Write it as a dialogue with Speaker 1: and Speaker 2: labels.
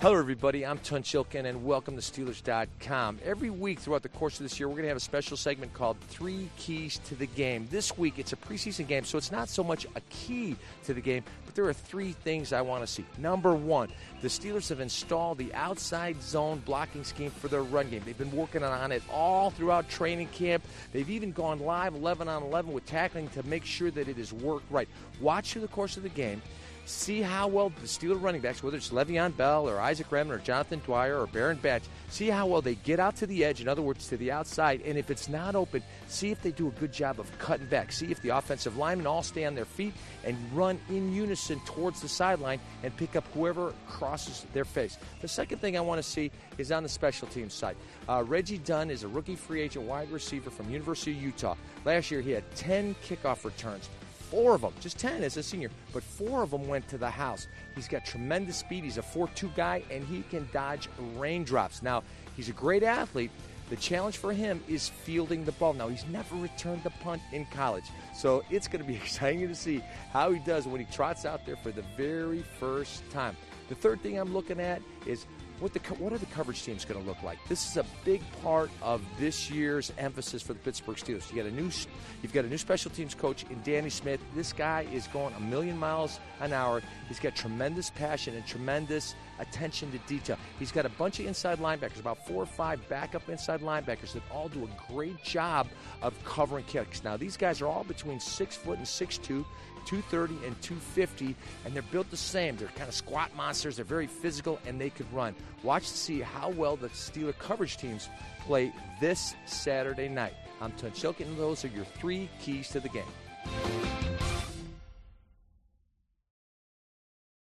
Speaker 1: Hello, everybody. I'm Tun Chilkin, and welcome to Steelers.com. Every week throughout the course of this year, we're going to have a special segment called 3 Keys to the Game. This week, it's a preseason game, so it's not so much a key to the game, but there are 3 things I want to see. Number 1, the Steelers have installed the outside zone blocking scheme for their run game. They've been working on it all throughout training camp. They've even gone live 11-on-11 with tackling to make sure that it has worked right. Watch through the course of the game. See how well the Steelers running backs, whether it's Le'Veon Bell or Isaac Redmond or Jonathan Dwyer or Baron Batch, see how well they get out to the edge, in other words, to the outside. And if it's not open, see if they do a good job of cutting back. See if the offensive linemen all stay on their feet and run in unison towards the sideline and pick up whoever crosses their face. The second thing I want to see is on the special teams side. Reggie Dunn is a rookie free agent wide receiver from University of Utah. Last year, he had 10 kickoff returns. 4 of them, just 10 as a senior, but 4 of them went to the house. He's got tremendous speed. He's a 4.2 guy, and he can dodge raindrops. Now, he's a great athlete. The challenge for him is fielding the ball. Now, he's never returned a punt in college, so it's going to be exciting to see how he does when he trots out there for the very first time. The third thing I'm looking at is what are the coverage teams going to look like? This is a big part of this year's emphasis for the Pittsburgh Steelers. You've got a new special teams coach in Danny Smith. This guy is going a million miles an hour. He's got tremendous passion and tremendous attention to detail. He's got a bunch of inside linebackers, about 4 or 5 backup inside linebackers that all do a great job of covering kicks. Now, these guys are all between 6 foot and 6'2", 230 and 250, and they're built the same. They're kind of squat monsters. They're very physical, and they could run. Watch to see how well the Steeler coverage teams play this Saturday night. I'm Tun Chilkin, and those are your 3 keys to the game.